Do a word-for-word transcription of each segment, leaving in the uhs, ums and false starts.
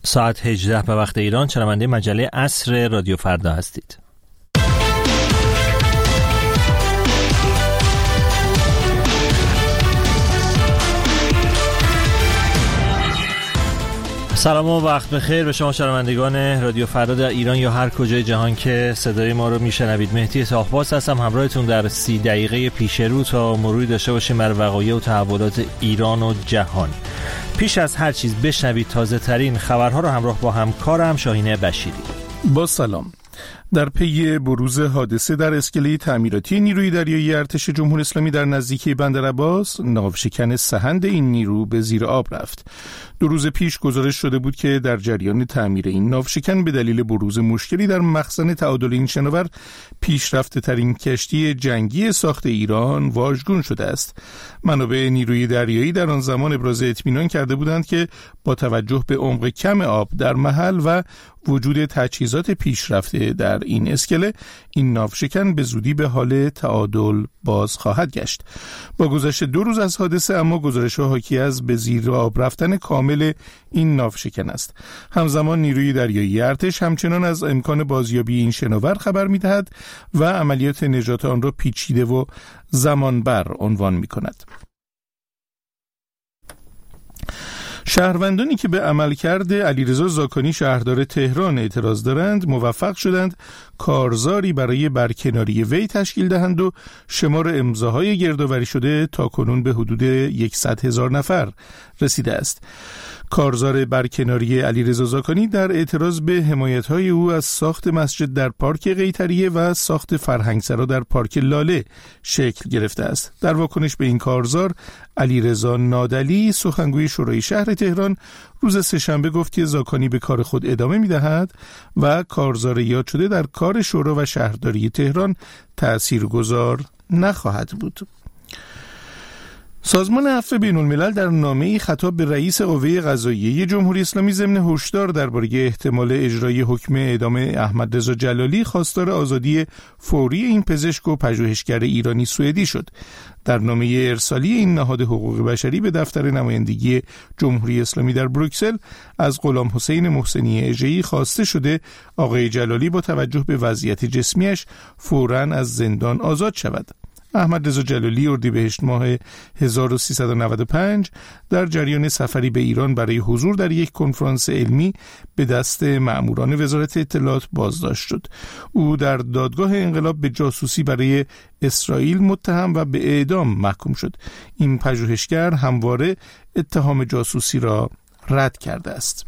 ساعت هجده به وقت ایران شنونده مجله عصر رادیو فردا هستید. سلام و وقت بخیر به شما شنوندگان رادیو فردا در ایران یا هر کجای جهان که صدای ما رو میشنوید. مهدی تاخباز هستم همراهتون در سی دقیقه پیش رو تا مروری داشته باشیم بر وقایع و تحولات ایران و جهان. پیش از هر چیز بشنوید تازه ترین خبرها رو همراه با همکارم شاهین بشیری. با سلام. در پی بروز حادثه در اسکله تعمیراتی نیروی دریایی ارتش جمهوری اسلامی در نزدیکی بندر عباس، ناوشکن سهند این نیرو به زیر آب رفت. دو روز پیش گزارش شده بود که در جریان تعمیر این ناوشکن به دلیل بروز مشکلی در مخزن تعادل این شناور، پیشرفته ترین کشتی جنگی ساخت ایران واژگون شده است. منابع نیروی دریایی در آن زمان ابراز اطمینان کرده بودند که با توجه به عمق کم آب در محل و وجود تجهیزات پیشرفته در این اسکله، این ناوشکن به زودی به حال تعادل باز خواهد گشت. با گذشت دو روز از حادثه اما گزارش‌ها حاکی از به زیر آب رفتن کامل این ناوشکن است. همزمان نیروی دریایی ارتش همچنان از امکان بازیابی این شناور خبر می‌دهد و عملیات نجات آن را پیچیده و زمانبر عنوان می‌کند. شهروندانی که به عملکرد علیرضا زاکانی شهردار تهران اعتراض دارند موفق شدند کارزاری برای برکناری وی تشکیل دهند و شمار امضاهای گردآوری شده تاکنون به حدود صد هزار نفر رسیده است. کارزار برکناری علیرضا زاکانی در اعتراض به حمایت‌های او از ساخت مسجد در پارک قیطریه و ساخت فرهنگسرا در پارک لاله شکل گرفته است. در واکنش به این کارزار، علیرضا نادلی سخنگوی شورای شهر تهران روز سه‌شنبه گفت که زاکانی به کار خود ادامه می‌دهد و کارزار یاد شده در کار شورا و شهرداری تهران تأثیرگذار نخواهد بود. سازمان عفو بین‌الملل در نامه‌ای خطاب به رئیس قوه قضاییه جمهوری اسلامی ضمن هشدار درباره احتمال اجرای حکم اعدام احمد رضا جلالی خواستار آزادی فوری این پزشک و پژوهشگر ایرانی سوئدی شد. در نامه ارسالی این نهاد حقوق بشری به دفتر نمایندگی جمهوری اسلامی در بروکسل از غلام حسین محسنی اژه‌ای خواسته شده آقای جلالی با توجه به وضعیت جسمیش فوراً از زندان آزاد شود. احمد رضا جلالی اردیبهشت ماه هزار و سیصد و نود و پنج در جریان سفری به ایران برای حضور در یک کنفرانس علمی به دست مأموران وزارت اطلاعات بازداشت شد. او در دادگاه انقلاب به جاسوسی برای اسرائیل متهم و به اعدام محکوم شد. این پژوهشگر همواره اتهام جاسوسی را رد کرده است.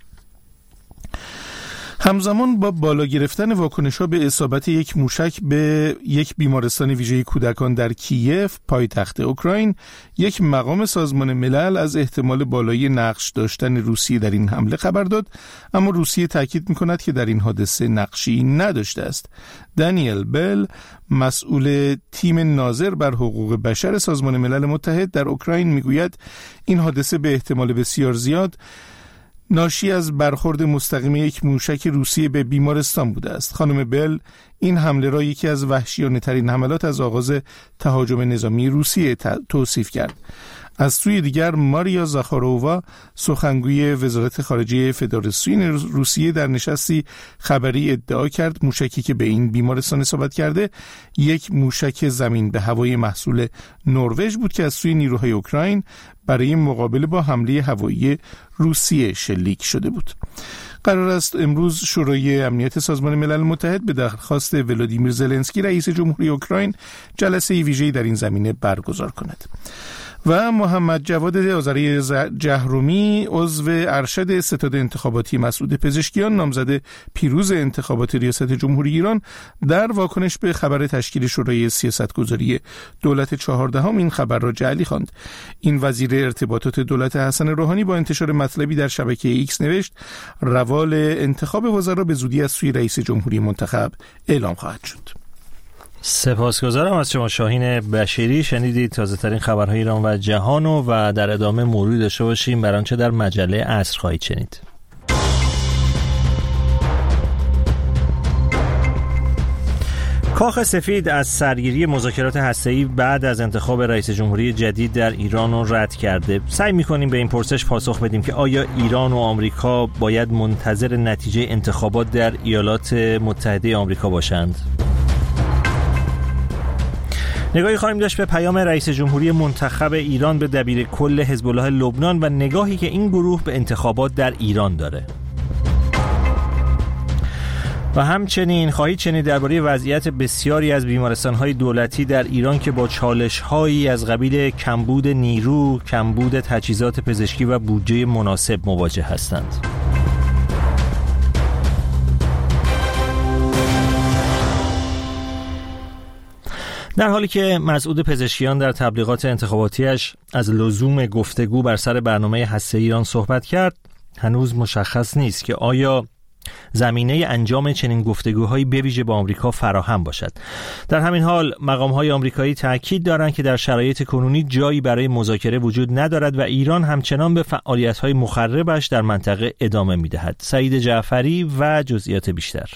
همزمان با بالا گرفتن واکنش‌ها به اصابت یک موشک به یک بیمارستان ویژه کودکان در کیف پایتخت اوکراین، یک مقام سازمان ملل از احتمال بالای نقش داشتن روسیه در این حمله خبر داد، اما روسیه تاکید می‌کند که در این حادثه نقشی نداشته است. دانیل بل، مسئول تیم ناظر بر حقوق بشر سازمان ملل متحد در اوکراین میگوید این حادثه به احتمال بسیار زیاد ناشی از برخورد مستقیم یک موشک روسیه به بیمارستان بوده است. خانم بل این حمله را یکی از وحشیانه ترین حملات از آغاز تهاجم نظامی روسیه توصیف کرد. از سوی دیگر ماریا زاخارووا سخنگوی وزارت خارجه فدراسیون روسیه در نشستی خبری ادعا کرد موشکی که به این بیمارستان اصابت کرده یک موشک زمین به هوایی محصول نروژ بود که از سوی نیروهای اوکراین برای مقابله با حمله هوایی روسیه شلیک شده بود. قرار است امروز شورای امنیت سازمان ملل متحد به درخواست ولادیمیر زلنسکی رئیس جمهوری اوکراین جلسه ویژه‌ای در این زمینه برگزار کند. و محمد جواد آذری جهرومی عضو ارشد ستاد انتخاباتی مسعود پزشکیان نامزد پیروز انتخابات ریاست جمهوری ایران در واکنش به خبر تشکیل شورای سیاستگذاری دولت چهاردهم این خبر را جعلی خواند. این وزیر ارتباطات دولت حسن روحانی با انتشار مطلبی در شبکه ایکس نوشت روال انتخاب وزرا به زودی از سوی رئیس جمهوری منتخب اعلام خواهد شد. سپاسگزارم از شما شاهین بشیری. شنیدید تازه ترین خبرهای ایران و جهان و در ادامه مروری داشته باشیم بر آنچه در مجله عصر خواهید شنید. کاخ سفید از سرگیری مذاکرات هسته‌ای بعد از انتخاب رئیس جمهوری جدید در ایران رو رد کرده. سعی می‌کنیم به این پرسش پاسخ بدیم که آیا ایران و آمریکا باید منتظر نتیجه انتخابات در ایالات متحده آمریکا باشند؟ نگاهی خواهیم داشت به پیام رئیس جمهوری منتخب ایران به دبیرکل حزب الله لبنان و نگاهی که این گروه به انتخابات در ایران داره. و همچنین خواهید شنید درباره وضعیت بسیاری از بیمارستان‌های دولتی در ایران که با چالش‌هایی از قبیل کمبود نیرو، کمبود تجهیزات پزشکی و بودجه مناسب مواجه هستند. در حالی که مسعود پزشکیان در تبلیغات انتخاباتیش از لزوم گفتگو بر سر برنامه هسته‌ای ایران صحبت کرد، هنوز مشخص نیست که آیا زمینه انجام چنین گفتگوهایی به ویژه با آمریکا فراهم باشد. در همین حال مقام‌های آمریکایی تاکید دارند که در شرایط کنونی جایی برای مذاکره وجود ندارد و ایران همچنان به فعالیت‌های مخربش در منطقه ادامه می‌دهد. سعید جعفری و جزئیات بیشتر.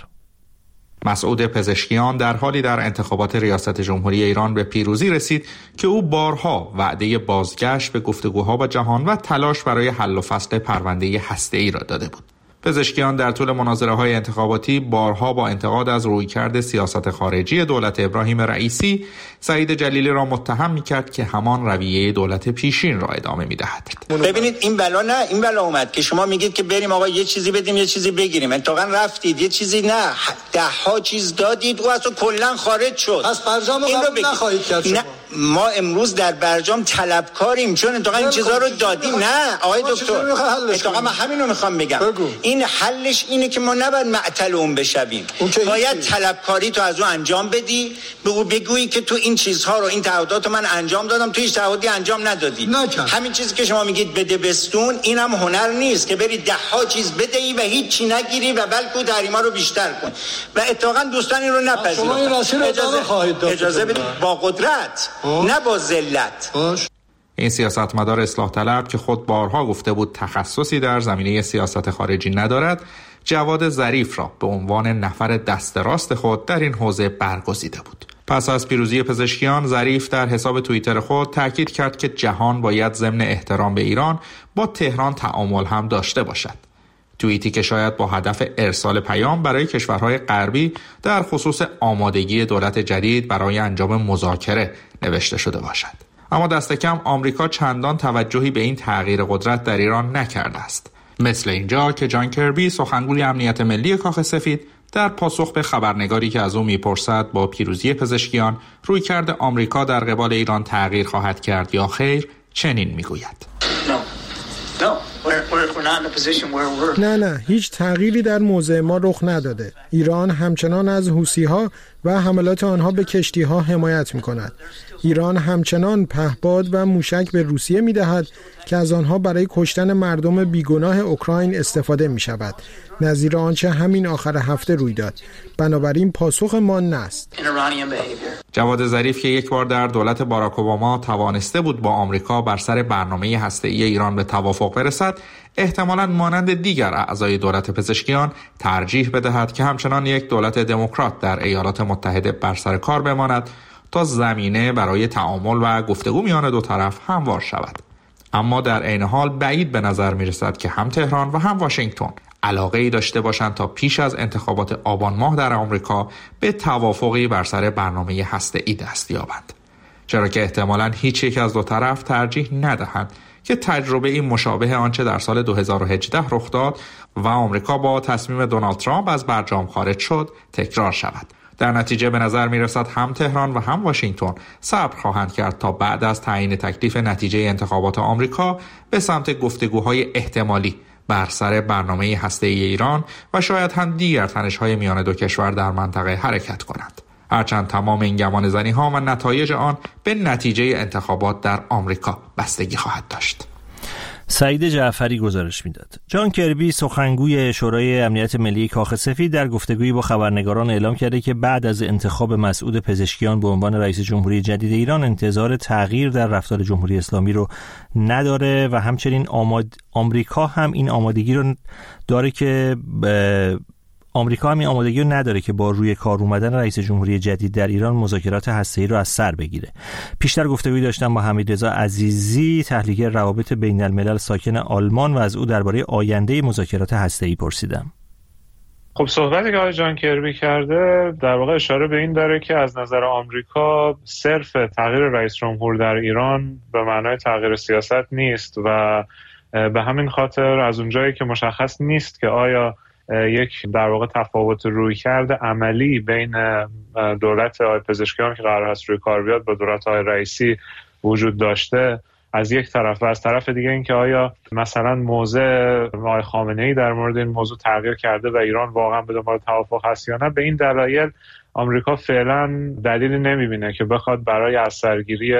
مسعود پزشکیان در حالی در انتخابات ریاست جمهوری ایران به پیروزی رسید که او بارها وعده بازگشت به گفتگوها با جهان و تلاش برای حل و فصل پرونده هسته‌ای را داده بود. پزشکیان در طول مناظره‌های انتخاباتی بارها با انتقاد از رویکرد سیاست خارجی دولت ابراهیم رئیسی، سعید جلیلی را متهم می‌کرد که همان رویه دولت پیشین را ادامه می‌دهد. ببینید این بلا نه این بلا اومد که شما میگید که بریم آقا یه چیزی بدیم یه چیزی بگیریم، اتفاقا رفتید یه چیزی نه ده ها چیز دادید و اصلا کلا خارج شد. پس برجام قبول نخواهید کرد شما؟ ما امروز در برجام طلبکاریم چون اتفاقا این چیزا رو دادیم. نه آقای دکتر اتفاقا من همین رو میخوام بگم. بگو. این حلش اینه که ما نباید معطل اون بشویم، باید طلبکاری تو از اون انجام بدی، به او بگویی که تو این چیزها رو این تعهدات من انجام دادم، تو هیچ تعهدی انجام ندادی. نکن. همین چیزی که شما میگید بده بستون، اینم هنر نیست که بری ده ها چیز بدهی و هیچی نگیری و بلکه تحریما رو بیشتر کن و اتفاقا دوستان این رو نپذیرفتن. شما این راستی رو اجازه خواهید داد. اجازه بدید با قدرت نه با ذلت. این سیاستمدار اصلاح طلب که خود بارها گفته بود تخصصی در زمینه سیاست خارجی ندارد، جواد ظریف را به عنوان نفر دست راست خود در این حوزه برگزیده بود. پس از پیروزی پزشکیان، ظریف در حساب توییتر خود تاکید کرد که جهان باید ضمن احترام به ایران با تهران تعامل هم داشته باشد. توییتی که شاید با هدف ارسال پیام برای کشورهای غربی در خصوص آمادگی دولت جدید برای انجام مذاکره نوشته شده باشد. اما دست کم آمریکا چندان توجهی به این تغییر قدرت در ایران نکرده است. مثل اینجا که جان کربی، سخنگوی امنیت ملی کاخ سفید، در پاسخ به خبرنگاری که از او میپرسد با پیروزی پزشکیان رویکرد آمریکا در قبال ایران تغییر خواهد کرد یا خیر، چنین میگوید: نه نه هیچ تغییری در موضع ما رخ نداده. ایران همچنان از حوثی‌ها و حملات آنها به کشتی‌ها حمایت می‌کند. ایران همچنان پهپاد و موشک به روسیه می‌دهد که از آنها برای کشتن مردم بیگناه اوکراین استفاده می‌شود، نظیر آنچه همین آخر هفته روی داد. بنابراین پاسخ ما نه است. جواد ظریف که یک بار در دولت باراک اوباما توانسته بود با آمریکا بر سر برنامه هسته‌ای ایران به توافق برسد، احتمالاً مانند دیگر اعضای دولت پزشکیان ترجیح بدهد که همچنان یک دولت دموکرات در ایالات متحده بر سر کار بماند تا زمینه برای تعامل و گفتگو میان دو طرف هموار شود. اما در عین حال بعید به نظر می رسد که هم تهران و هم واشنگتن علاقه‌ای داشته باشند تا پیش از انتخابات آبان ماه در آمریکا به توافقی بر سر برنامه هسته‌ای دست یابند، چرا که احتمالاً هیچ یک از دو طرف ترجیح ندهند که تجربه این مشابه آنچه در سال دو هزار و هجده رخ داد و آمریکا با تصمیم دونالد ترامپ از برجام خارج شد تکرار شود. در نتیجه به نظر می رسد هم تهران و هم واشنگتن صبر خواهند کرد تا بعد از تعیین تکلیف نتیجه انتخابات آمریکا به سمت گفتگوهای احتمالی بر سر برنامه هسته‌ای ایران و شاید هم دیگر تنش‌های میان دو کشور در منطقه حرکت کنند. هرچند تمام این گمانه‌زنی‌ها و نتایج آن به نتیجه انتخابات در آمریکا بستگی خواهد داشت. سعید جعفری گزارش میداد. جان کربی، سخنگوی شورای امنیت ملی کاخ سفید، در گفتگویی با خبرنگاران اعلام کرده که بعد از انتخاب مسعود پزشکیان به عنوان رئیس جمهوری جدید ایران انتظار تغییر در رفتار جمهوری اسلامی رو نداره و همچنین آماد... آمریکا هم این آمادگی رو داره که آمریکا هم این آمادگی رو نداره که با روی کار اومدن رئیس جمهوری جدید در ایران مذاکرات هسته‌ای رو از سر بگیره. پیشتر گفتگویی داشتم با حمیدرضا عزیزی، تحلیلگر روابط بین الملل ساکن آلمان، و از او درباره آینده مذاکرات هسته‌ای پرسیدم. خب صحبتی که آقای جان کربی کرده در واقع اشاره به این داره که از نظر آمریکا صرف تغییر رئیس جمهور در ایران به معنای تغییر سیاست نیست و به همین خاطر از اونجایی که مشخص نیست که آیا یک در واقع تفاوت رویکرد عملی بین دولت آقای پزشکیان که قرار هست روی کار بیاد با دولت آقای رئیسی وجود داشته از یک طرف، و از طرف دیگه این که آیا مثلا موضع آقای خامنه‌ای در مورد این موضوع تغییر کرده و ایران واقعا به دنبال توافق هست یا نه. به این دلایل آمریکا فعلا دلیلی نمیبینه که بخواد برای از سرگیری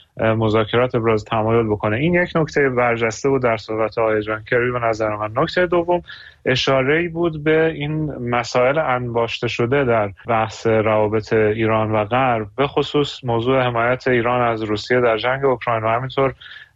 مذاکرات ابراز تمایل بکنه. این یک نکته برجسته بود در صحبت آقای جان کربی به نظر من. نکته دوم اشاره‌ای بود به این مسائل انباشته شده در بحث روابط ایران و غرب، به خصوص موضوع حمایت ایران از روسیه در جنگ اوکراین و همینطور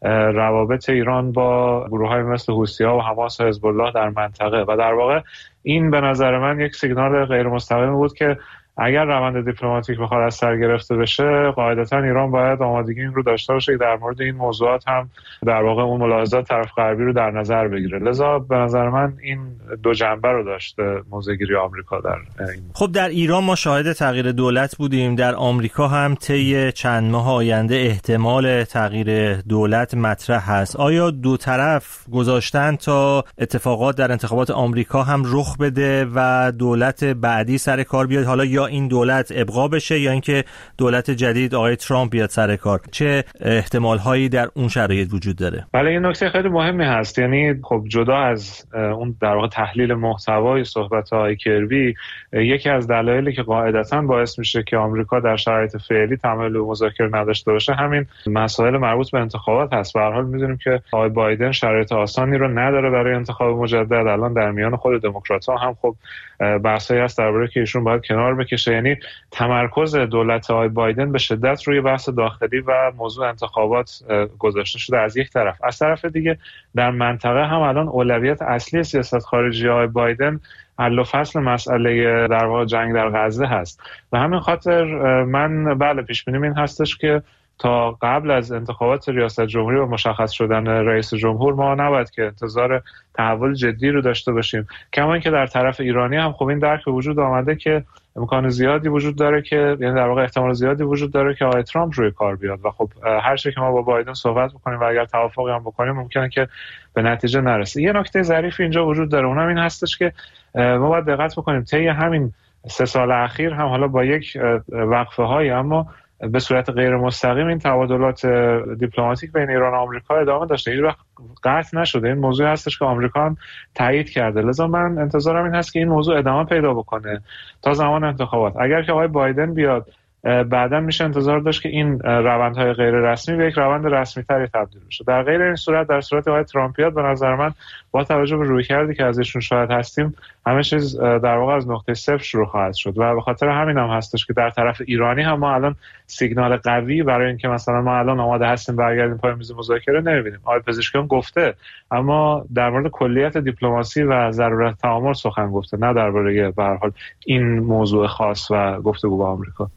روابط ایران با گروه‌های مثل حوثی‌ها و حماس و حزب الله در منطقه. و در واقع این به نظر من یک سیگنال غیر مستقیم بود که اگر روند دیپلماتیک بخواد از سر گرفته بشه، قاعدتاً ایران باید آمادگی این رو داشته باشه که در مورد این موضوعات هم در واقع اون ملاحظات طرف غربی رو در نظر بگیره. لذا به نظر من این دو جنبه رو داشته موضع‌گیری آمریکا در این. خب در ایران ما شاهد تغییر دولت بودیم، در آمریکا هم طی چند ماه آینده احتمال تغییر دولت مطرح هست. آیا دو طرف گذاشتن تا اتفاقات در انتخابات آمریکا هم رخ بده و دولت بعدی سر کار بیاد، حالا یا این دولت ابقا بشه یا اینکه دولت جدید آقای ترامپ بیاد سر کار؟ چه احتمال هایی در اون شرایط وجود داره؟ بله این نکته خیلی مهمی هست. یعنی خب جدا از اون در واقع تحلیل محتوای صحبت های کربی، یکی از دلایلی که قاعدتاً باعث میشه که آمریکا در شرایط فعلی تمایل به مذاکره نداشته باشه همین مسائل مربوط به انتخابات هست. به هر حال میدونیم که آقای بایدن شرایط آسانی رو نداره برای انتخاب مجدد. الان در میان خود دموکرات‌ها هم خب بحثایی هست درباره که ایشون باید کنار بکشه. یعنی تمرکز دولت آقای بایدن به شدت روی بحث داخلی و موضوع انتخابات گذاشته شده از یک طرف. از طرف دیگه در منطقه هم الان اولویت اصلی سیاست خارجی آقای بایدن حل و فصل مسئله در واقع جنگ در غزه هست. و همین خاطر من بله پیش بینیم این هستش که تا قبل از انتخابات ریاست جمهوری و مشخص شدن رئیس جمهور ما نباید که انتظار تحول جدی رو داشته باشیم. کما اینکه در طرف ایرانی هم خب این درک وجود آمده که امکان زیادی وجود داره که یعنی در واقع احتمال زیادی وجود داره که آقای ترامپ روی کار بیاد و خب هر چیزی که ما با بایدن صحبت بکنیم و اگر توافقی هم بکنیم ممکنه که به نتیجه نرسه. یه نکته ظریف اینجا وجود داره، اونم این هستش که ما باید دقت بکنیم طی همین سه سال اخیر هم حالا با یک وقفه های اما به صورت غیر مستقیم این تبادلات دیپلماتیک بین ایران و آمریکا ادامه داشته، هیچ وقت قطع نشده. این موضوع هستش که آمریکا هم تایید کرده. لذا من انتظارم این هست که این موضوع ادامه پیدا بکنه تا زمان انتخابات. اگر که آقای بایدن بیاد بعداً میشه انتظار داشت که این روندهای غیر رسمی به یک روند رسمی تری تبدیل بشه. در غیر این صورت در صورت آقای ترامپ بیاد به نظر من با توجه به رویکردی که ازشون شاهد هستیم همه چیز در واقع از نقطه صفر شروع خواهد شد و به خاطر همین هم هستش که در طرف ایرانی هم ما الان سیگنال قوی برای اینکه مثلا ما الان آماده هستیم برگردیم پای میز مذاکره نمیبینیم. آقای پزشکیان گفته اما در مورد کلیت دیپلماسی و ضرورت تعامل سخن گفته، نه درباره به هر حال این موضوع خاص و گفتگو با آمریکا.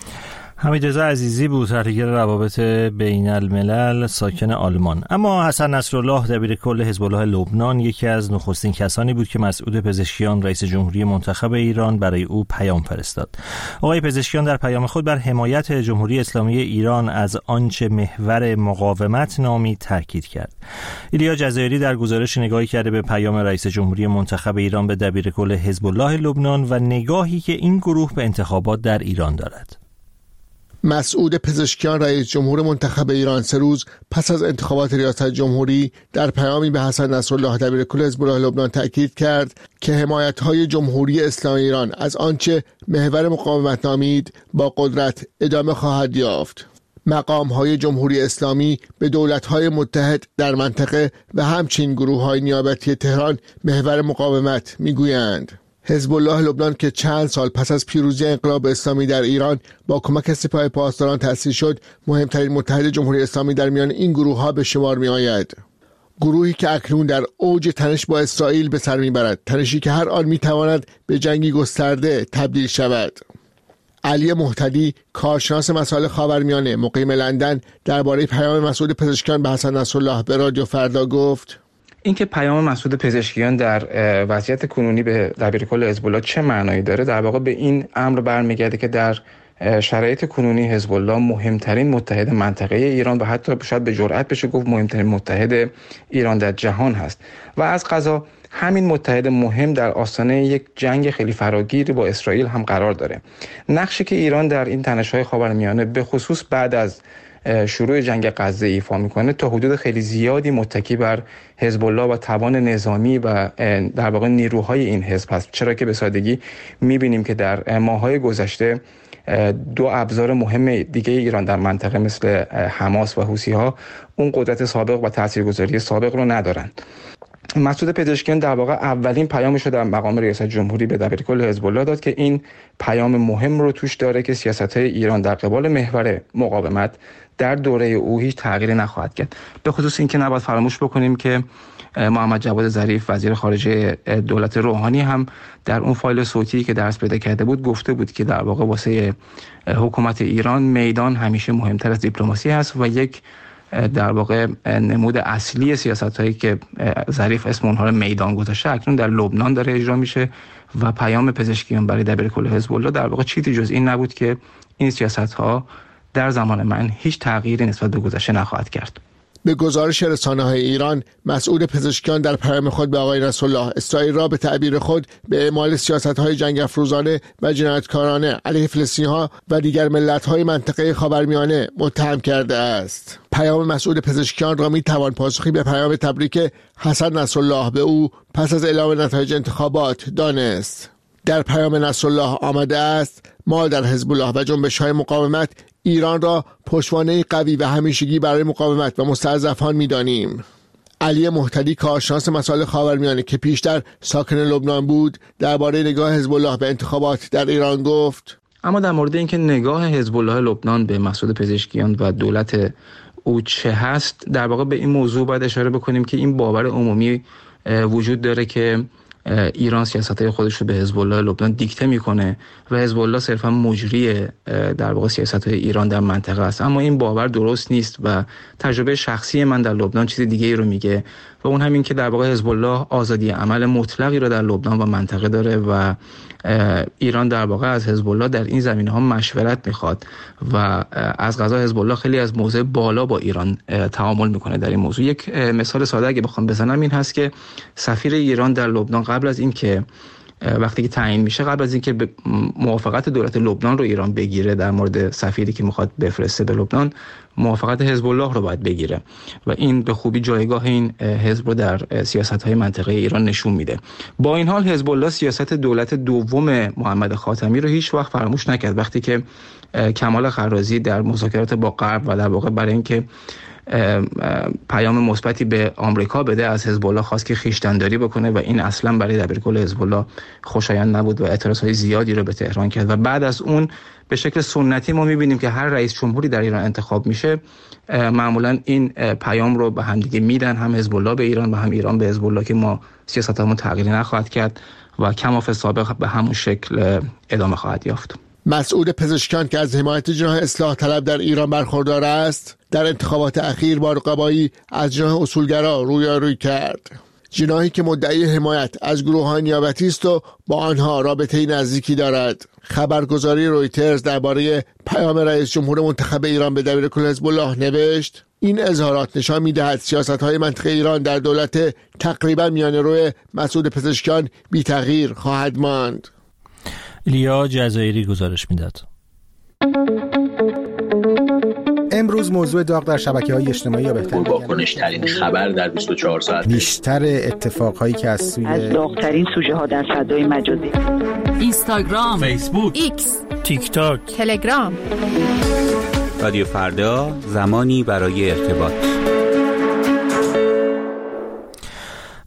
حمیدرضا عزیزی بود، تحلیلگر روابط بین الملل ساکن آلمان. اما حسن نصرالله دبیرکل حزب الله لبنان یکی از نخستین کسانی بود که مسعود پزشکیان رئیس جمهوری منتخب ایران برای او پیام فرستاد. آقای پزشکیان در پیام خود بر حمایت جمهوری اسلامی ایران از آنچه محور مقاومت نامی تاکید کرد. ایلیا جزایری در گزارش نگاهی کرده به پیام رئیس جمهوری منتخب ایران به دبیرکل حزب الله لبنان و نگاهی که این گروه به انتخابات در ایران دارد. مسعود پزشکیان رئیس جمهور منتخب ایران سه روز پس از انتخابات ریاست جمهوری در پیامی به حسن نصرالله دبیرکل حزب الله لبنان تاکید کرد که حمایت‌های جمهوری اسلامی ایران از آنچه محور مقاومت نامید با قدرت ادامه خواهد یافت. مقام‌های جمهوری اسلامی به دولت‌های متحد در منطقه و همچنین گروه‌های نیابتی تهران محور مقاومت می‌گویند. حزب الله لبنان که چند سال پس از پیروزی انقلاب اسلامی در ایران با کمک سپاه پاسداران تأسیس شد، مهمترین متحد جمهوری اسلامی در میان این گروه‌ها به شمار می‌آید. گروهی که اکنون در اوج تنش با اسرائیل به سر میبرد، تنشی که هر آن میتواند به جنگی گسترده تبدیل شود. علی مهتدی، کارشناس مسائل خاورمیانه مقیم لندن، درباره پیام مسعود پزشکیان به حسن نصرالله به رادیو فردا گفت: اینکه پیام مسعود پزشکیان در وضعیت کنونی به دبیرکل حزب الله چه معنایی داره، در واقع به این امر برمیگرده که در شرایط کنونی حزب الله مهمترین متحد منطقه ایران و حتی شاید به جرئت بشه گفت مهمترین متحد ایران در جهان هست و از قضا همین متحد مهم در آستانه یک جنگ خیلی فراگیر با اسرائیل هم قرار داره. نقشی که ایران در این تنش‌های خاورمیانه به خصوص بعد از شروع جنگ غزه ایفا میکنه تا حدود خیلی زیادی متکی بر حزب الله و توان نظامی و در واقع نیروهای این حزب هست، چرا که به سادگی میبینیم که در ماه‌های گذشته دو ابزار مهم دیگه ایران در منطقه مثل حماس و حوثی‌ها اون قدرت سابق و تاثیرگذاری سابق رو ندارن. مسعود پزشکیان در واقع اولین پیامش رو در مقام ریاست جمهوری به دبیرکل حزب الله داد که این پیام مهم رو توش داره که سیاست‌های ایران در قبال محور مقاومت در دوره او هیچ تغییری نخواهد کرد. به خصوص اینکه نباید فراموش بکنیم که محمد جواد ظریف وزیر خارجه دولت روحانی هم در اون فایل صوتی که درس پیدا کرده بود گفته بود که در واقع واسه حکومت ایران میدان همیشه مهمتر از دیپلماسی هست و یک در واقع نمود اصلی سیاست‌هایی که ظریف اسم اونها رو میدان گذاشته اکنون در لبنان داره اجرا میشه و پیام پزشکیان برای دبیرکل حزب الله در واقع چیزی جز این نبود که این سیاست‌ها در زمان من هیچ تغییری نسبت به گذشته نخواهد کرد. به گزارش رسانه‌های ایران، مسعود پزشکیان در پیام خود به آقای نصرالله اسرائیل را به تعبیر خود به اعمال سیاست‌های جنگ افروزانه و جنایتکارانه علیه فلسطینی‌ها و دیگر ملت‌های منطقه خاورمیانه متهم کرده است. پیام مسعود پزشکیان را می‌توان پاسخی به پیام تبریک حسن نصرالله به او پس از اعلام نتایج انتخابات دانست. در پیام نصرالله آمده است: ما در حزب الله و جنبش‌های مقاومت ایران را پشتوانه قوی و همیشگی برای مقاومت و مستضعفان می‌دانیم. علی مهتدی، کارشناس مسائل خاورمیانه که پیشتر ساکن لبنان بود، درباره نگاه حزب الله به انتخابات در ایران گفت: اما در مورد اینکه نگاه حزب الله لبنان به مسعود پزشکیان و دولت او چه هست، در واقع به این موضوع باید اشاره بکنیم که این باور عمومی وجود داره که ایران سیاست‌های خودش رو به حزب الله لبنان دیکته میکنه و حزب الله صرفا مجری در واقع سیاست‌های ایران در منطقه است. اما این باور درست نیست و تجربه شخصی من در لبنان چیز دیگه ای رو میگه و اون همین که در واقع حزب الله آزادی عمل مطلقی رو در لبنان و منطقه داره و ایران در واقع از حزب الله در این زمینه‌ها مشورت میخواد و از قضا حزب الله خیلی از موضع بالا با ایران تعامل میکنه در این موضوع. یک مثال ساده اگه بخوام بزنم این هست که سفیر ایران در لبنان قبل از اینکه وقتی که تعیین میشه، قبل از اینکه موافقت دولت لبنان رو ایران بگیره در مورد سفیری که میخواد بفرسته به لبنان، موافقت حزب الله رو باید بگیره و این به خوبی جایگاه این حزب رو در سیاست‌های منطقه ایران نشون میده. با این حال حزب الله سیاست دولت دوم محمد خاتمی رو هیچ وقت فراموش نکرد. وقتی که کمال خرازی در مذاکرات با غرب و در واقع برای اینکه پیام مثبتی به آمریکا بده از حزب الله خواست که خویشتن‌داری بکنه و این اصلا برای دبیرکل حزب الله خوشایند نبود و اعتراضهای زیادی رو به تهران کرد و بعد از اون به شکل سنتی ما می‌بینیم که هر رئیس جمهوری در ایران انتخاب میشه معمولا این پیام رو به هم دیگه میدن، هم حزب الله به ایران و هم ایران به حزب الله، که ما سیاستمون تغییری نخواهد کرد و کماف سابق به همون شکل ادامه خواهد یافت. مسعود پزشکیان که از حمایت جناح اصلاح طلب در ایران برخوردار است، در انتخابات اخیر با رقبایی از جناح اصولگرا رویارویی کرد. جناحی که مدعی حمایت از گروه‌های نیابتی است و با آنها رابطه‌ای نزدیکی دارد. خبرگزاری رویترز درباره پیام رئیس جمهور منتخب ایران به دبیرکل حزب الله نوشت: این اظهارات نشان می‌دهد سیاست‌های منطقه ایران در دولت تقریبا میانه‌رو مسعود پزشکیان بی تغییر خواهد ماند. لیا جزایری گزارش میداد. امروز موضوع داغ در شبکه‌های اجتماعی یا بهتر واکنش‌ترین خبر در بیست و چهار ساعت، بیشتر اتفاقهایی که از سوی از داغ‌ترین سوژه‌ها در فضای مجازی، اینستاگرام، فیسبوک، ایکس، تیک تاک، تلگرام. رادیو فردا، زمانی برای ارتباط.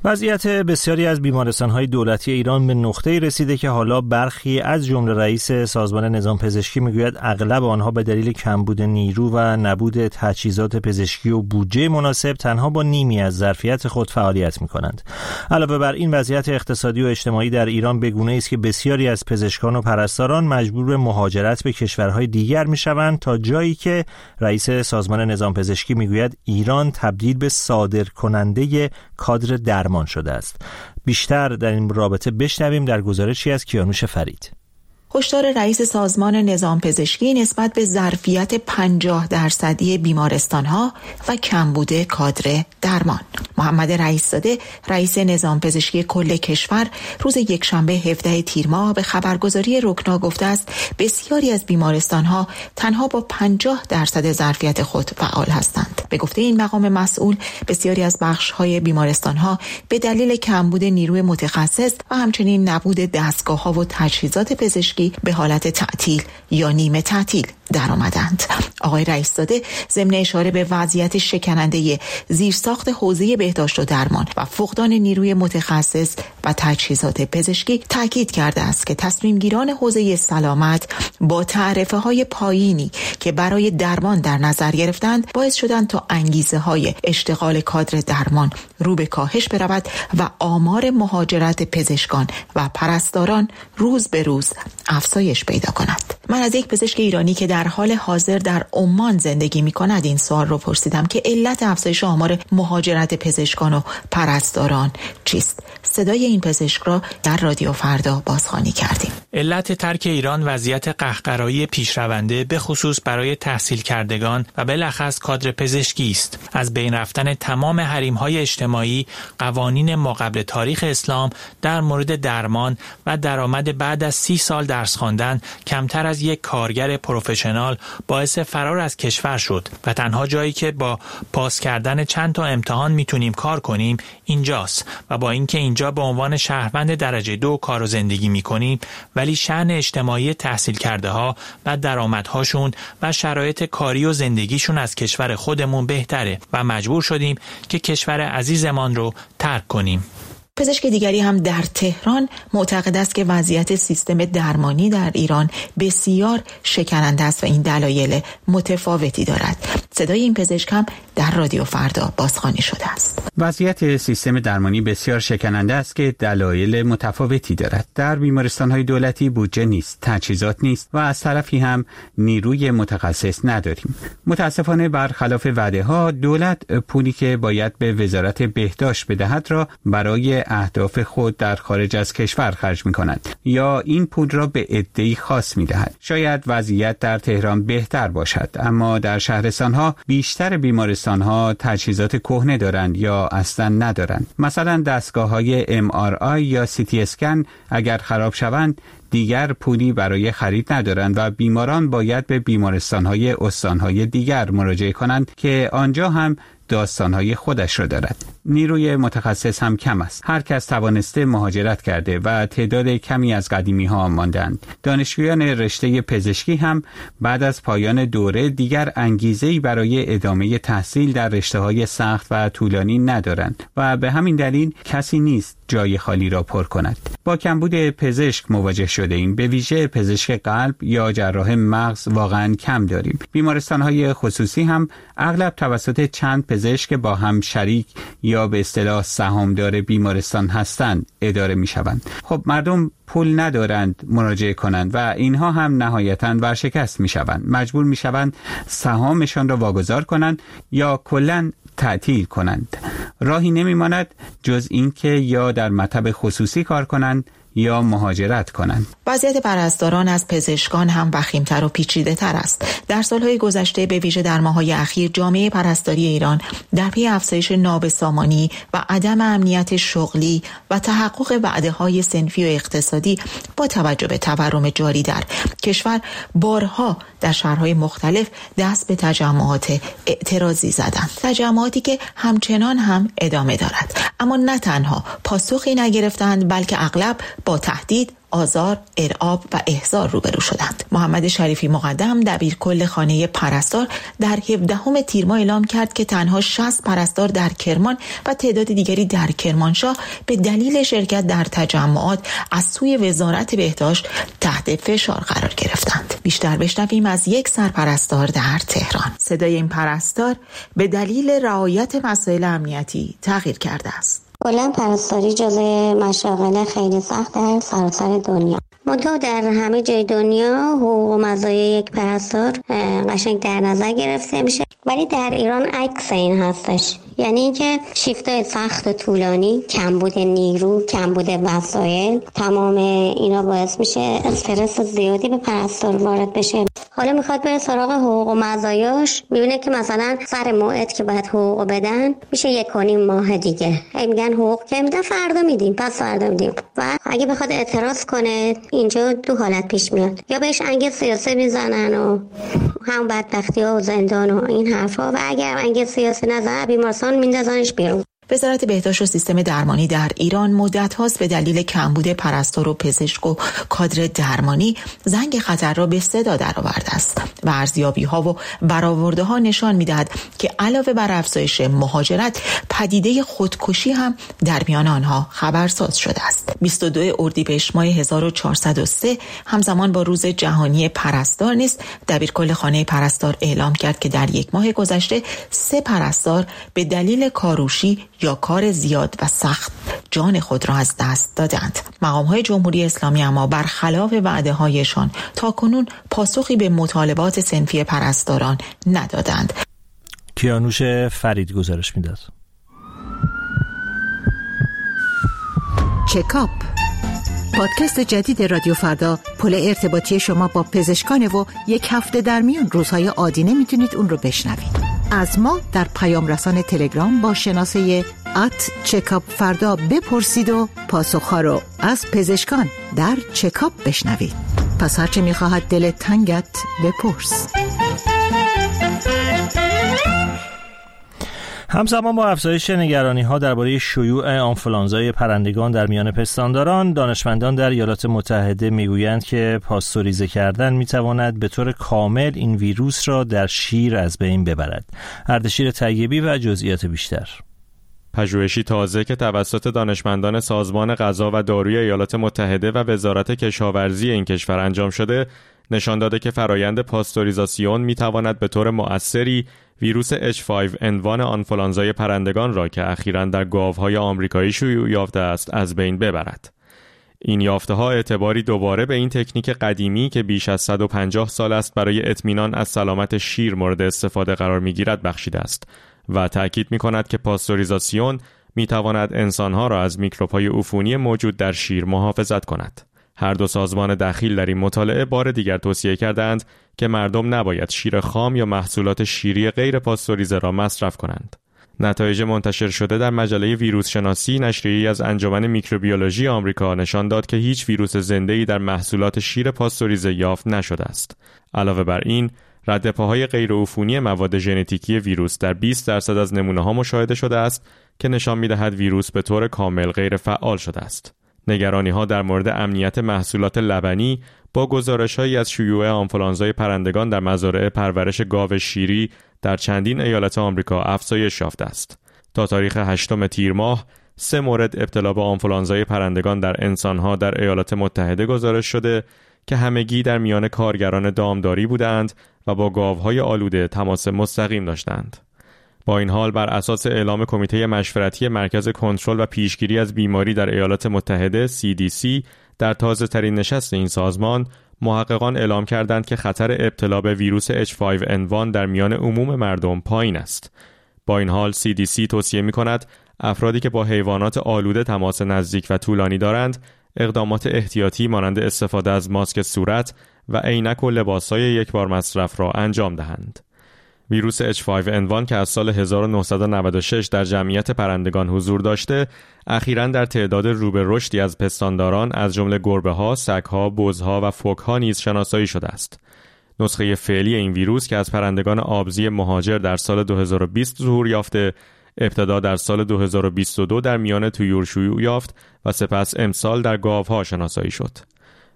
وضعیت بسیاری از بیمارستان‌های دولتی ایران به نقطه‌ای رسیده که حالا برخی از جمله رئیس سازمان نظام پزشکی میگوید اغلب آنها به دلیل کمبود نیرو و نبود تجهیزات پزشکی و بودجه مناسب تنها با نیمی از ظرفیت خود فعالیت می‌کنند. علاوه بر این وضعیت اقتصادی و اجتماعی در ایران به گونه‌ای است که بسیاری از پزشکان و پرستاران مجبور به مهاجرت به کشورهای دیگر می‌شوند تا جایی که رئیس سازمان نظام پزشکی میگوید ایران تبدیل به صادرکننده کادر درمان شده است. بیشتر در این رابطه بشنویم در گزارشی از کیانوش فرید. هشدار رئیس سازمان نظام پزشکی نسبت به ظرفیت پنجاه درصدی بیمارستان‌ها و کمبود کادر درمان. محمد رئیس‌زاده رئیس نظام پزشکی کل کشور روز یکشنبه هفدهم تیر ماه به خبرگزاری رکنا گفته است بسیاری از بیمارستان‌ها تنها با پنجاه درصد ظرفیت خود فعال هستند. به گفته این مقام مسئول بسیاری از بخش‌های بیمارستان‌ها به دلیل کمبود نیروی متخصص و همچنین نبود دستگاه‌ها و تجهیزات پزشکی به حالت تعطیل یا نیمه تعطیل در آمدند. آقای رئیس‌زاده ضمن اشاره به وضعیت شکننده زیرساخت حوزه بهداشت و درمان و فقدان نیروی متخصص و تجهیزات پزشکی تاکید کرده است که تصمیم گیران حوزه سلامت با تعرفه های پایینی که برای درمان در نظر گرفتند باعث شدند تا انگیزه های اشتغال کادر درمان رو به کاهش برود و آمار مهاجرت پزشکان و پرستاران روز به روز افزایش پیدا کند. من از یک پزشک ایرانی که در حال حاضر در عمان زندگی می کند این سوال رو پرسیدم که علت افزایش آمار مهاجرت پزشکان و پرستاران چیست؟ صدای این پزشک را در رادیو فردا بازخوانی کردیم. علت ترک ایران وضعیت قهقرایی پیشرونده به خصوص برای تحصیل کردگان و بالاخص کادر پزشکی است. از بین رفتن تمام حریم‌های اجتماعی، قوانین ما قبل تاریخ اسلام در مورد درمان و درآمد بعد از سی سال درس خواندن کمتر از یک کارگر پروفشنال باعث فرار از کشور شد و تنها جایی که با پاس کردن چند تا امتحان میتونیم کار کنیم اینجاست و با اینکه اینجا به عنوان شهروند درجه دو کار و زندگی میکنیم ولی شأن اجتماعی تحصیل کرده ها و درآمدهاشون و شرایط کاری و زندگیشون از کشور خودمون بهتره و مجبور شدیم که کشور عزیزمان رو ترک کنیم. پزشک دیگری هم در تهران معتقد است که وضعیت سیستم درمانی در ایران بسیار شکننده است و این دلایل متفاوتی دارد. صدای این پزشک هم در رادیو فردا بازخوانی شده است. وضعیت سیستم درمانی بسیار شکننده است که دلایل متفاوتی دارد. در بیمارستان‌های دولتی بودجه نیست، تجهیزات نیست و از طرفی هم نیروی متخصص نداریم. متاسفانه برخلاف وعده‌ها دولت پولی که باید به وزارت بهداشت بدهد را برای اهداف خود در خارج از کشور خرج می‌کند یا این پول را به عده‌ای خاص می‌دهد. شاید وضعیت در تهران بهتر باشد اما در شهرستان‌ها بیشتر بیمارستان‌ها تجهیزات کهنه دارند یا اصلا ندارند. مثلا دستگاه‌های ام آر آی یا سی تی اسکن اگر خراب شوند دیگر پولی برای خرید ندارند و بیماران باید به بیمارستان‌های استان‌های دیگر مراجعه کنند که آنجا هم داستان‌های خودش را دارد. نیروی متخصص هم کم است. هر کس توانسته مهاجرت کرده و تعداد کمی از قدیمی‌ها ماندند. دانشجویان رشته پزشکی هم بعد از پایان دوره دیگر انگیزه‌ای برای ادامه تحصیل در رشته‌های سخت و طولانی ندارند و به همین دلیل کسی نیست جای خالی را پر کند. با کمبود پزشک مواجه شده ایم. به ویژه پزشک قلب یا جراح مغز واقعا کم داریم. بیمارستان‌های خصوصی هم اغلب توسط چند پزشک با هم شریک یا به اصطلاح سهامدار بیمارستان هستند اداره می‌شوند. خب مردم پول ندارند مراجعه کنند و اینها هم نهایتاً ورشکست می‌شوند. مجبور می‌شوند سهامشان را واگذار کنند یا کلاً تعطیل کنند. راهی نمی‌ماند جز اینکه یا در مطب خصوصی کار کنند یا مهاجرت کنند. وضعیت پرستاران از پزشکان هم وخیم‌تر و پیچیده‌تر است. در سالهای گذشته به ویژه در ماه‌های اخیر جامعه پرستاری ایران در پی افزایش نابسامانی و عدم امنیت شغلی و تحقق وعده‌های صنفی و اقتصادی با توجه به تورم جاری در کشور بارها در شهرهای مختلف دست به تجمعات اعتراضی زدند. تجمعاتی که همچنان هم ادامه دارد. اما نه تنها پاسخی نگرفتند بلکه اغلب با تهدید آزار، ارعاب و احضار روبرو شدند. محمد شریفی مقدم دبیرکل خانه پرستار در هفدهم تیر ماه اعلام کرد که تنها شصت پرستار در کرمان و تعداد دیگری در کرمانشاه به دلیل شرکت در تجمعات از سوی وزارت بهداشت تحت فشار قرار گرفتند. بیشتر بشنویم از یک سرپرستار در تهران. صدای این پرستار به دلیل رعایت مسائل امنیتی تغییر کرده است. کلا پرستاری جزء مشاغل خیلی سخت در سراسر دنیا. منتها در همه جای دنیا حقوق و مزایای یک پرستار قشنگ در نظر گرفته میشه، ولی در ایران عکس این هستش. یعنی اینکه شیفتای سخت و طولانی، کمبود نیرو، کمبود وسایل، تمام اینا باعث میشه استرس زیادی به پرستار وارد بشه. حالا میخواد بره سراغ حقوق و مزایاش، میبینه که مثلا سر موعد که باید حقوق بدن میشه یک و نیم ماه دیگه. هی میگن حقوق که میدن فردا میدیم، پس فردا میدیم. و اگه بخواد اعتراض کنه اینجا دو حالت پیش میاد، یا بهش انگیز سیاسی میزنن و هم بدبختی ها و زندان و این حرفا، و اگر انگیز سیاسی نزنه بیمارستان میندازنش بیرون. وزارت بهداشت و سیستم درمانی در ایران مدت هاست به دلیل کمبود پرستار و پزشک و کادر درمانی زنگ خطر را به صدا درآورده است و ارزیابی ها و برآورده ها نشان می‌دهد که علاوه بر افزایش مهاجرت، پدیده خودکشی هم در میان آنها خبرساز شده است. بیست و دو اردیبهشت ماه هزار و چهارصد و سه همزمان با روز جهانی پرستار نیز دبیرکل خانه پرستار اعلام کرد که در یک ماه گذشته سه پرستار به دلیل کاروشی یا کار زیاد و سخت جان خود را از دست دادند. مقام‌های جمهوری اسلامی اما برخلاف وعده‌هایشان تاکنون پاسخی به مطالبات صنفی پرستاران ندادند. کیانوش فرید گزارش میداد. چکاپ، پادکست جدید رادیو فردا، پل ارتباطی شما با پزشکان و یک هفته در میان روزهای آدینه میتونید اون رو بشنوید. از ما در پیام رسان تلگرام با شناسه ات چکاپ فردا بپرسید و پاسخها رو از پزشکان در چکاپ بشنوید. پس هرچه میخواهد دلت تنگت بپرس. همزمان با افزایش نگرانی‌ها درباره شیوع آنفولانزای پرندگان در میان پستانداران، دانشمندان در ایالات متحده میگویند که پاستوریزه کردن میتواند به طور کامل این ویروس را در شیر از بین ببرد. اردشیر طیبی و جزئیات بیشتر. پژوهشی تازه که توسط دانشمندان سازمان غذا و داروی ایالات متحده و وزارت کشاورزی این کشور انجام شده، نشان داده که فرایند پاستوریزاسیون میتواند به طور مؤثری ویروس اچ فایو ان وان آنفولانزای پرندگان را که اخیراً در گاوهای آمریکایی شیوع یافته است از بین ببرد. این یافته‌ها اعتباری دوباره به این تکنیک قدیمی که بیش از صد و پنجاه سال است برای اطمینان از سلامت شیر مورد استفاده قرار می‌گیرد بخشیده است و تأکید می‌کند که پاستوریزاسیون می‌تواند انسان‌ها را از میکروب‌های عفونی موجود در شیر محافظت کند. هر دو سازمان دخیل در این مطالعه بار دیگر توصیه کردند که مردم نباید شیر خام یا محصولات شیری غیر پاستوریزه را مصرف کنند. نتایج منتشر شده در مجله ویروس شناسی نشریه‌ای از انجمن میکروبیولوژی آمریکا نشان داد که هیچ ویروس زنده‌ای در محصولات شیر پاستوریزه یافت نشده است. علاوه بر این، ردپاهای غیرعفونی مواد ژنتیکی ویروس در بیست درصد از نمونه‌ها مشاهده شده است که نشان می‌دهد ویروس به طور کامل غیر فعال شده است. نگرانی‌ها در مورد امنیت محصولات لبنی با گزارش‌هایی از شیوع آنفولانزای پرندگان در مزارع پرورش گاو شیری در چندین ایالت آمریکا افزایش یافته است. تا تاریخ هشتم تیر ماه، سه مورد ابتلا به آنفولانزای پرندگان در انسان‌ها در ایالات متحده گزارش شده که همگی در میان کارگران دامداری بودند و با گاوهای آلوده تماس مستقیم داشتند. با این حال بر اساس اعلام کمیته مشورتی مرکز کنترل و پیشگیری از بیماری در ایالات متحده سی دی سی در تازه ترین نشست این سازمان، محققان اعلام کردند که خطر ابتلا به ویروس اچ فایو ان وان در میان عموم مردم پایین است. با این حال سی دی سی توصیه می‌کند افرادی که با حیوانات آلوده تماس نزدیک و طولانی دارند، اقدامات احتیاطی مانند استفاده از ماسک صورت و عینک و لباس‌های یک بار مصرف را انجام دهند. ویروس اچ فایو ان وان که از سال هزار و نهصد و نود و شش در جمعیت پرندگان حضور داشته، اخیراً در تعداد رو به رشدی از پستانداران از جمله گربه‌ها، سگ‌ها، بزها و فوک‌ها نیز شناسایی شده است. نسخه فعلی این ویروس که از پرندگان آبزی مهاجر در سال دو هزار و بیست ظهور یافته، ابتدا در سال دو هزار و بیست و دو در میان طیور شیوع یافت و سپس امسال در گاوها شناسایی شد.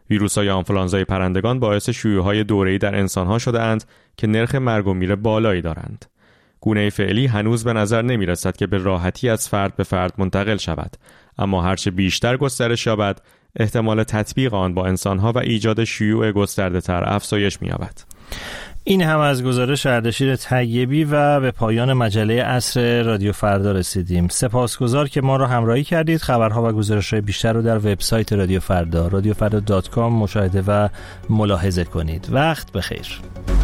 ویروس‌های آنفولانزای پرندگان باعث شیوع‌های دوره‌ای در انسان‌ها شده‌اند که نرخ مرگ و میر بالایی دارند. گونه فعلی هنوز به نظر نمی‌رسد که به راحتی از فرد به فرد منتقل شود، اما هرچه بیشتر گسترش یابد، احتمال تطبیق آن با انسان‌ها و ایجاد شیوع گسترده‌تر افزایش می‌یابد. این هم از گزارش اردشیر طیبی و به پایان مجله عصر رادیو فردا رسیدیم. سپاسگزار که ما را همراهی کردید. خبرها و گزارش‌های بیشتر رو در وبسایت رادیو فردا رادیو فردا دات کام مشاهده و ملاحظه کنید. وقت بخیر.